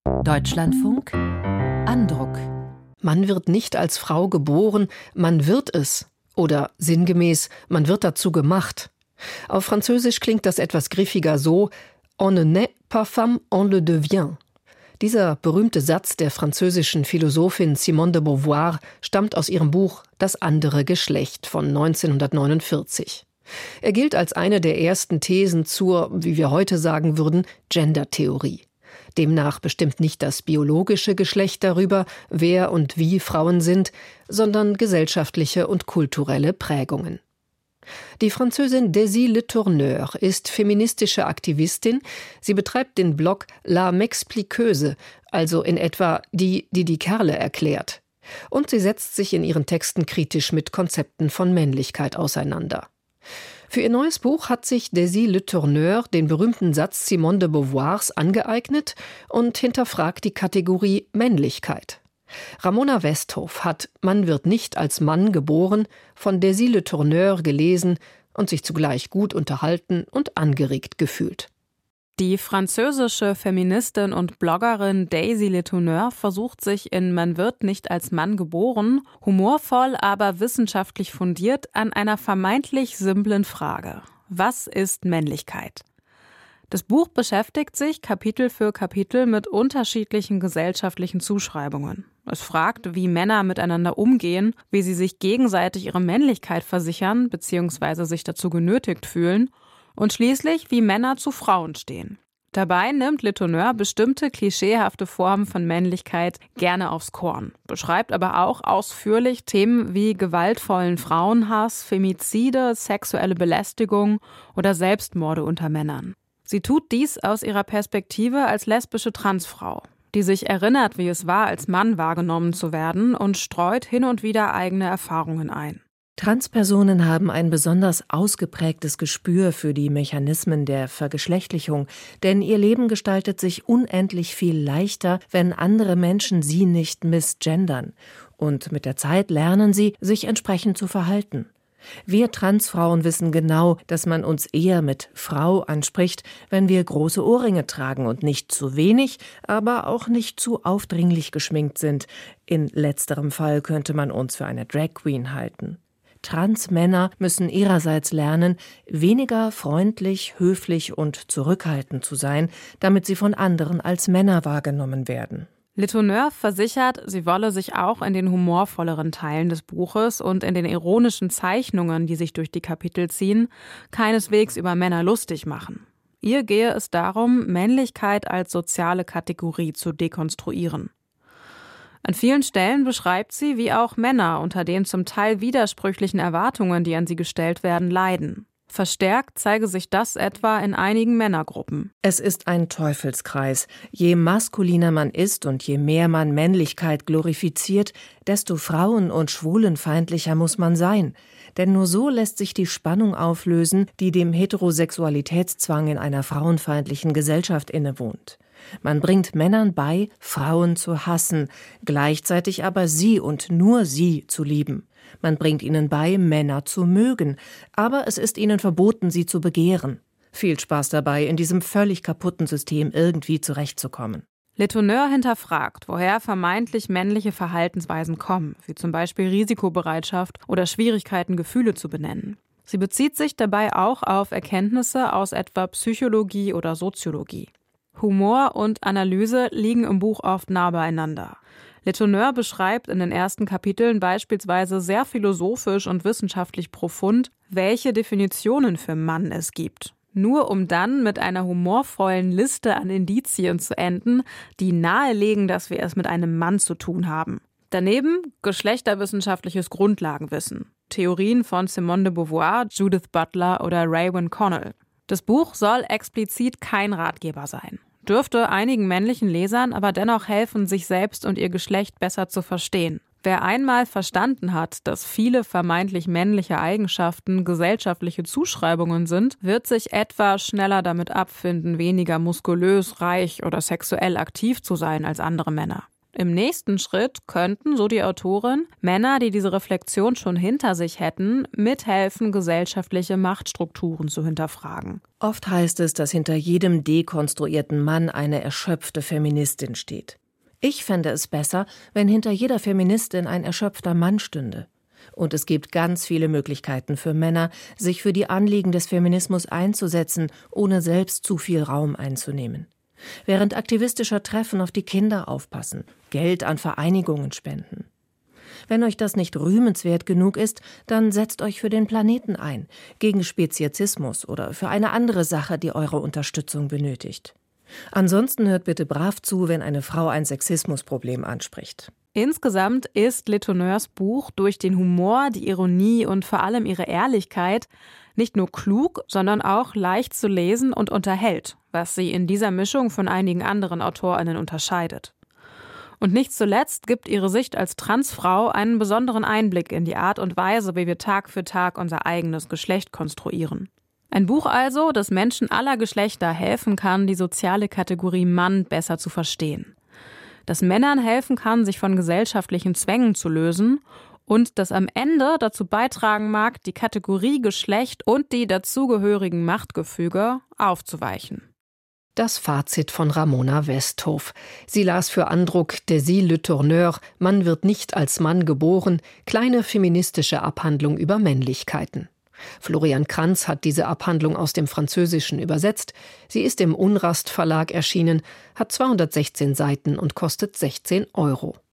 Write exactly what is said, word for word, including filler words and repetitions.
Deutschlandfunk Andruck. Man wird nicht als Frau geboren, man wird es. Oder sinngemäß, man wird dazu gemacht. Auf Französisch klingt das etwas griffiger so: On ne naît pas femme, on le devient. Dieser berühmte Satz der französischen Philosophin Simone de Beauvoir stammt aus ihrem Buch Das andere Geschlecht von neunzehnhundertneunundvierzig. Er gilt als eine der ersten Thesen zur, wie wir heute sagen würden, Gendertheorie. Demnach bestimmt nicht das biologische Geschlecht darüber, wer und wie Frauen sind, sondern gesellschaftliche und kulturelle Prägungen. Die Französin Daisy Le Tourneur ist feministische Aktivistin. Sie betreibt den Blog La M'expliqueuse, also in etwa die, die die Kerle erklärt. Und sie setzt sich in ihren Texten kritisch mit Konzepten von Männlichkeit auseinander. Für ihr neues Buch hat sich Daisy Le Tourneur den berühmten Satz Simone de Beauvoirs angeeignet und hinterfragt die Kategorie Männlichkeit. Ramona Westhoff hat Man wird nicht als Mann geboren von Daisy Le Tourneur gelesen und sich zugleich gut unterhalten und angeregt gefühlt. Die französische Feministin und Bloggerin Daisy Le Tourneur versucht sich in Man wird nicht als Mann geboren, humorvoll, aber wissenschaftlich fundiert, an einer vermeintlich simplen Frage: Was ist Männlichkeit? Das Buch beschäftigt sich Kapitel für Kapitel mit unterschiedlichen gesellschaftlichen Zuschreibungen. Es fragt, wie Männer miteinander umgehen, wie sie sich gegenseitig ihre Männlichkeit versichern bzw. sich dazu genötigt fühlen, und schließlich, wie Männer zu Frauen stehen. Dabei nimmt Le Tourneur bestimmte klischeehafte Formen von Männlichkeit gerne aufs Korn, beschreibt aber auch ausführlich Themen wie gewaltvollen Frauenhass, Femizide, sexuelle Belästigung oder Selbstmorde unter Männern. Sie tut dies aus ihrer Perspektive als lesbische Transfrau, die sich erinnert, wie es war, als Mann wahrgenommen zu werden, und streut hin und wieder eigene Erfahrungen ein. Transpersonen haben ein besonders ausgeprägtes Gespür für die Mechanismen der Vergeschlechtlichung, denn ihr Leben gestaltet sich unendlich viel leichter, wenn andere Menschen sie nicht misgendern. Und mit der Zeit lernen sie, sich entsprechend zu verhalten. Wir Transfrauen wissen genau, dass man uns eher mit Frau anspricht, wenn wir große Ohrringe tragen und nicht zu wenig, aber auch nicht zu aufdringlich geschminkt sind. In letzterem Fall könnte man uns für eine Drag Queen halten. Transmänner müssen ihrerseits lernen, weniger freundlich, höflich und zurückhaltend zu sein, damit sie von anderen als Männer wahrgenommen werden. Le Tourneur versichert, sie wolle sich auch in den humorvolleren Teilen des Buches und in den ironischen Zeichnungen, die sich durch die Kapitel ziehen, keineswegs über Männer lustig machen. Ihr gehe es darum, Männlichkeit als soziale Kategorie zu dekonstruieren. An vielen Stellen beschreibt sie, wie auch Männer unter den zum Teil widersprüchlichen Erwartungen, die an sie gestellt werden, leiden. Verstärkt zeige sich das etwa in einigen Männergruppen. Es ist ein Teufelskreis. Je maskuliner man ist und je mehr man Männlichkeit glorifiziert, desto frauen- und schwulenfeindlicher muss man sein. Denn nur so lässt sich die Spannung auflösen, die dem Heterosexualitätszwang in einer frauenfeindlichen Gesellschaft innewohnt. Man bringt Männern bei, Frauen zu hassen, gleichzeitig aber sie und nur sie zu lieben. Man bringt ihnen bei, Männer zu mögen, aber es ist ihnen verboten, sie zu begehren. Viel Spaß dabei, in diesem völlig kaputten System irgendwie zurechtzukommen. Le Tourneur hinterfragt, woher vermeintlich männliche Verhaltensweisen kommen, wie zum Beispiel Risikobereitschaft oder Schwierigkeiten, Gefühle zu benennen. Sie bezieht sich dabei auch auf Erkenntnisse aus etwa Psychologie oder Soziologie. Humor und Analyse liegen im Buch oft nah beieinander. Le Tourneur beschreibt in den ersten Kapiteln beispielsweise sehr philosophisch und wissenschaftlich profund, welche Definitionen für Mann es gibt. Nur um dann mit einer humorvollen Liste an Indizien zu enden, die nahelegen, dass wir es mit einem Mann zu tun haben. Daneben geschlechterwissenschaftliches Grundlagenwissen, Theorien von Simone de Beauvoir, Judith Butler oder Raewyn Connell. Das Buch soll explizit kein Ratgeber sein, dürfte einigen männlichen Lesern aber dennoch helfen, sich selbst und ihr Geschlecht besser zu verstehen. Wer einmal verstanden hat, dass viele vermeintlich männliche Eigenschaften gesellschaftliche Zuschreibungen sind, wird sich etwa schneller damit abfinden, weniger muskulös, reich oder sexuell aktiv zu sein als andere Männer. Im nächsten Schritt könnten, so die Autorin, Männer, die diese Reflexion schon hinter sich hätten, mithelfen, gesellschaftliche Machtstrukturen zu hinterfragen. Oft heißt es, dass hinter jedem dekonstruierten Mann eine erschöpfte Feministin steht. Ich fände es besser, wenn hinter jeder Feministin ein erschöpfter Mann stünde. Und es gibt ganz viele Möglichkeiten für Männer, sich für die Anliegen des Feminismus einzusetzen, ohne selbst zu viel Raum einzunehmen. Während aktivistischer Treffen auf die Kinder aufpassen, Geld an Vereinigungen spenden. Wenn euch das nicht rühmenswert genug ist, dann setzt euch für den Planeten ein, gegen Speziesismus oder für eine andere Sache, die eure Unterstützung benötigt. Ansonsten hört bitte brav zu, wenn eine Frau ein Sexismusproblem anspricht. Insgesamt ist Letourneurs Buch durch den Humor, die Ironie und vor allem ihre Ehrlichkeit nicht nur klug, sondern auch leicht zu lesen und unterhält, was sie in dieser Mischung von einigen anderen AutorInnen unterscheidet. Und nicht zuletzt gibt ihre Sicht als Transfrau einen besonderen Einblick in die Art und Weise, wie wir Tag für Tag unser eigenes Geschlecht konstruieren. Ein Buch also, das Menschen aller Geschlechter helfen kann, die soziale Kategorie Mann besser zu verstehen. Das Männern helfen kann, sich von gesellschaftlichen Zwängen zu lösen und das am Ende dazu beitragen mag, die Kategorie Geschlecht und die dazugehörigen Machtgefüge aufzuweichen. Das Fazit von Ramona Westhoff. Sie las für Andruck Daisy Le Tourneur, Man wird nicht als Mann geboren, kleine feministische Abhandlung über Männlichkeiten. Florian Kranz hat diese Abhandlung aus dem Französischen übersetzt. Sie ist im Unrast Verlag erschienen, hat zweihundertsechzehn Seiten und kostet sechzehn Euro.